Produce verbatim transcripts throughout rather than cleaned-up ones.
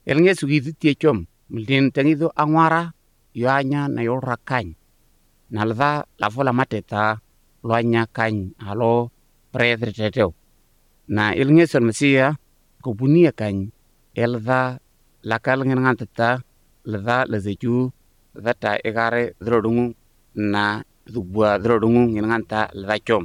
elnge sugi tie chom mlin tangido angwara yoanya na yora kany nalda la fola mateta loanya kany alo predre teteo na elnge son mesia ko bunia kany elda la kalngen ngantata lda lezeju data egare drodungu na dubwa drodungu nganta lda chom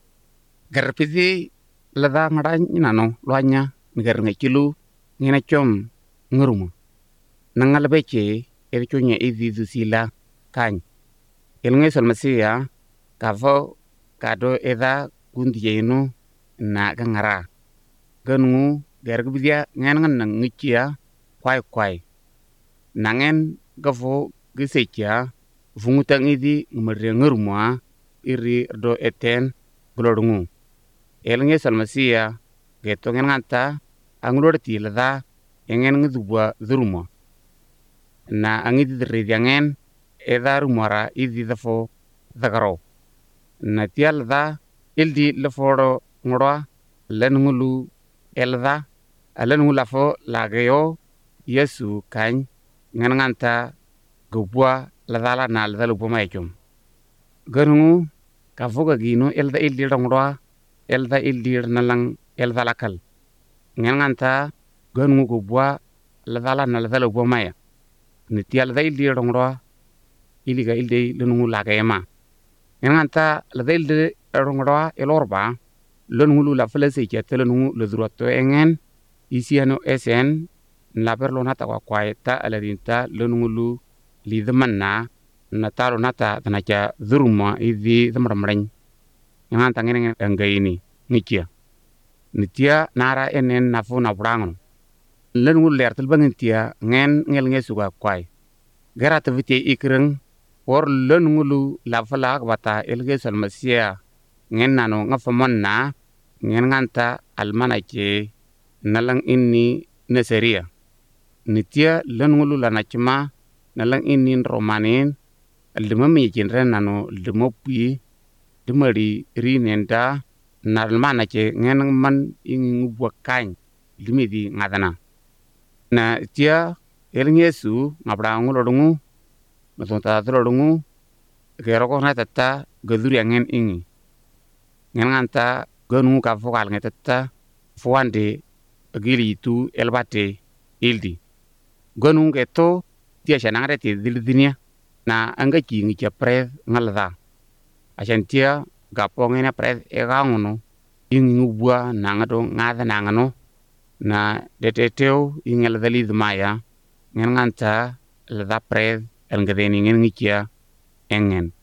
garpidi lda ngara nyinano loanya ngar ngakilu ngina chom ngurumu nangalbeche elchonye izizu sila kany elnge sol mesia kavo kado eda gundiyeno na gangara ganu gargbidia ngan ngan ngikia kwai kwai nangen gavo gisekia vungutang idi ngmere ngurumwa iri do eten glodungu elnge sol mesia geto nganta anglorti lada engen ngudubwa dhurumwa na angidi dridiangen eda rumara idi dafo dagaro na tial da ildi leforo ngorwa lenngulu elda alenngulu lafo lagayo yesu kany nganta gubwa ladala na ladala boma echom ganu kavuga gino elda ildi rongwa elda ildi nalang elda lakal nganta ganu gubwa ladala na ladala boma ya ni tial da ildi rongwa iliga ildi lenngulu lagayema nganta ladala ildi rongwa elorba lenngulu la flese ke telenu ledroto engen isiano esen la perlo nata kwa kwaita aladinta lenngulu lidmanna natalo nata tanacha dhuruma idhi dhamramreng nganta ngene ngaini nikia nitia nara enen nafu na brangon lenngulu lertel bangentia ngen ngel ngesuga kwai garata vite ikreng or lenngulu la fala bata elgesal masia ngen nano ngafamonna ngen nganta almanache nalang inni neseria nitia lenngulu la nachma nalang inni romanin aldemami kinren nano demopi demari rinenda nalmanache ngen man ingu buakany limidi ngadana na tia elngesu ngabra ngulodungu matonta trodungu geroko na tata gaduri ngen ingi ngen nganta ganu ka vokal ngetata fuande gili tu elbate ildi ganu geto tia shanangre ti dildinia na angaki ngi pre ngalda ashantia gapongena pre eganguno ingi ngubwa nangado ngada nangano na deteteo ingel dalid maya ngen nganta lda pre elngadeni ngen ngikia engen